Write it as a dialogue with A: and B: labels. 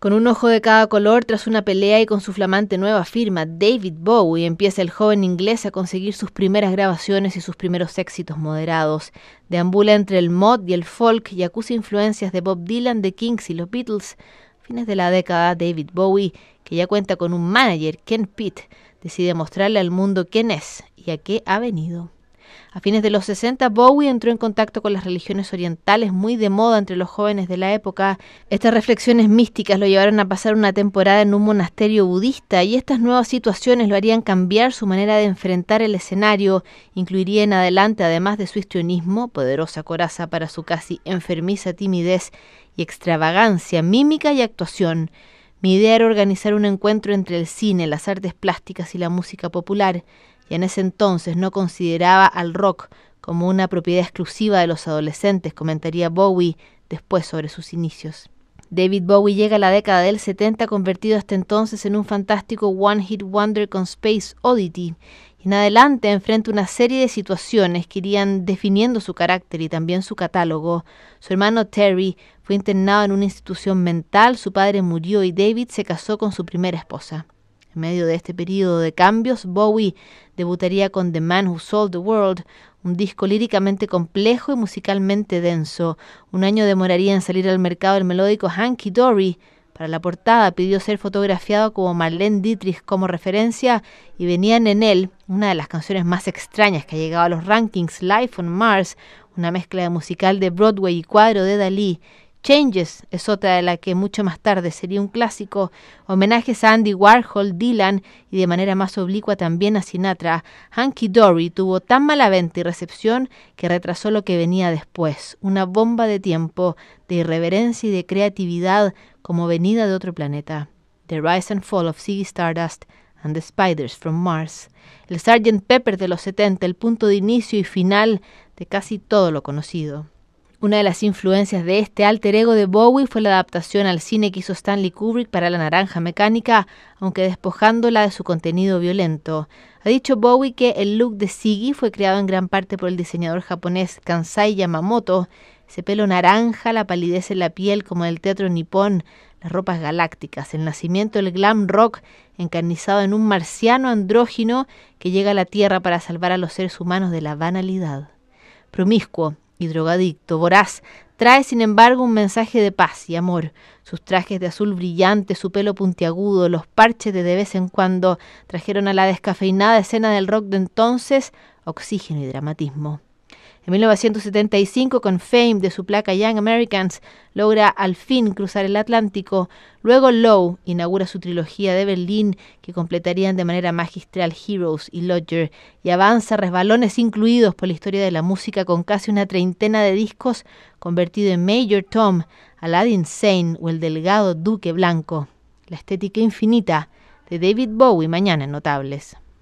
A: Con un ojo de cada color, tras una pelea y con su flamante nueva firma, David Bowie, empieza el joven inglés a conseguir sus primeras grabaciones y sus primeros éxitos moderados. Deambula entre el mod y el folk y acusa influencias de Bob Dylan, The Kinks y los Beatles. A fines de la década, David Bowie, que ya cuenta con un manager, Ken Pitt, decide mostrarle al mundo quién es y a qué ha venido. A fines de los 60, Bowie entró en contacto con las religiones orientales, muy de moda entre los jóvenes de la época. Estas reflexiones místicas lo llevaron a pasar una temporada en un monasterio budista y estas nuevas situaciones lo harían cambiar su manera de enfrentar el escenario. Incluiría en adelante, además de su histrionismo, poderosa coraza para su casi enfermiza timidez y extravagancia, mímica y actuación. Mi idea era organizar un encuentro entre el cine, las artes plásticas y la música popular. Y en ese entonces no consideraba al rock como una propiedad exclusiva de los adolescentes, comentaría Bowie después sobre sus inicios. David Bowie llega a la década del 70 convertido hasta entonces en un fantástico one-hit wonder con Space Oddity, y en adelante enfrenta una serie de situaciones que irían definiendo su carácter y también su catálogo. Su hermano Terry fue internado en una institución mental, su padre murió y David se casó con su primera esposa. En medio de este periodo de cambios, Bowie debutaría con The Man Who Sold the World, un disco líricamente complejo y musicalmente denso. Un año demoraría en salir al mercado el melódico Hunky Dory. Para la portada pidió ser fotografiado como Marlene Dietrich como referencia y venían en él una de las canciones más extrañas que ha llegado a los rankings, Life on Mars, una mezcla de musical de Broadway y cuadro de Dalí. Changes es otra de la que mucho más tarde sería un clásico, homenajes a Andy Warhol, Dylan y de manera más oblicua también a Sinatra. Hunky Dory tuvo tan mala venta y recepción que retrasó lo que venía después, una bomba de tiempo, de irreverencia y de creatividad como venida de otro planeta. The Rise and Fall of Ziggy Stardust and the Spiders from Mars. El Sgt. Pepper de los 70, el punto de inicio y final de casi todo lo conocido. Una de las influencias de este alter ego de Bowie fue la adaptación al cine que hizo Stanley Kubrick para La Naranja Mecánica, aunque despojándola de su contenido violento. Ha dicho Bowie que el look de Ziggy fue creado en gran parte por el diseñador japonés Kansai Yamamoto. Ese pelo naranja, la palidez en la piel como del teatro nipón, las ropas galácticas, el nacimiento del glam rock encarnizado en un marciano andrógino que llega a la Tierra para salvar a los seres humanos de la banalidad. Promiscuo y drogadicto, voraz, trae sin embargo un mensaje de paz y amor. Sus trajes de azul brillante, su pelo puntiagudo, los parches de vez en cuando trajeron a la descafeinada escena del rock de entonces oxígeno y dramatismo. En 1975, con Fame de su placa Young Americans, logra al fin cruzar el Atlántico. Luego Low inaugura su trilogía de Berlín, que completarían de manera magistral Heroes y Lodger, y avanza resbalones incluidos por la historia de la música con casi una treintena de discos, convertido en Major Tom, Aladdin Sane o el delgado Duque Blanco. La estética infinita de David Bowie mañana en Notables.